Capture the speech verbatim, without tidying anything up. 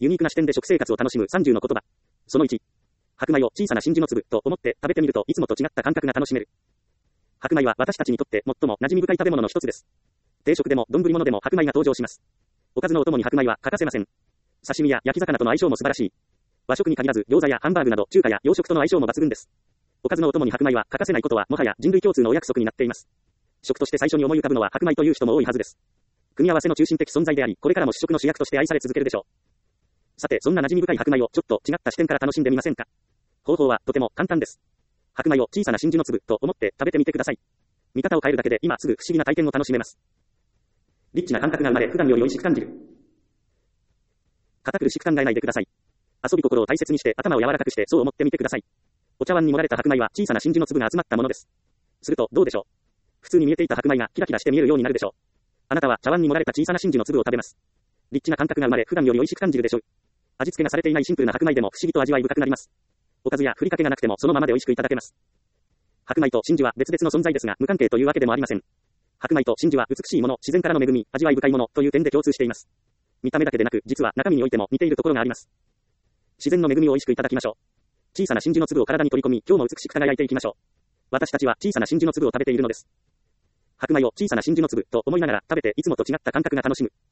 ユニークな視点で食生活を楽しむさんじゅうの言葉。そのいち。白米を小さな真珠の粒と思って食べてみるといつもと違った感覚が楽しめる。白米は私たちにとって最も馴染み深い食べ物の一つです。定食でも丼物でも白米が登場します。おかずのお供に白米は欠かせません。刺身や焼き魚との相性も素晴らしい。和食に限らず餃子やハンバーグなど中華や洋食との相性も抜群です。おかずのお供に白米は欠かせないことはもはや人類共通のお約束になっています。食として最初に思い浮かぶのは白米という人も多いはずです。組み合わせの中心的存在であり、これからも主食の主役として愛され続けるでしょう。さて、そんな馴染み深い白米をちょっと違った視点から楽しんでみませんか。方法はとても簡単です。白米を小さな真珠の粒と思って食べてみてください。見方を変えるだけで今すぐ不思議な体験を楽しめます。リッチな感覚が生まれ、普段より美味しく感じる。堅苦しく考えないでください。遊び心を大切にして頭を柔らかくしてそう思ってみてください。お茶碗に盛られた白米は小さな真珠の粒が集まったものです。するとどうでしょう。普通に見えていた白米がキラキラして見えるようになるでしょう。あなたは茶碗に盛られた小さな真珠の粒を食べます。リッチな感覚が生まれ、普段より美味しく感じるでしょう。味付けがされていないシンプルな白米でも不思議と味わい深くなります。おかずやふりかけがなくてもそのままで美味しくいただけます。白米と真珠は別々の存在ですが無関係というわけでもありません。白米と真珠は美しいもの、自然からの恵み、味わい深いものという点で共通しています。見た目だけでなく実は中身においても似ているところがあります。自然の恵みを美味しくいただきましょう。小さな真珠の粒を体に取り込み、今日も美しく輝いていきましょう。私たちは小さな真珠の粒を食べているのです。白米を小さな真珠の粒と思いながら食べていつもと違った感覚が楽しむ。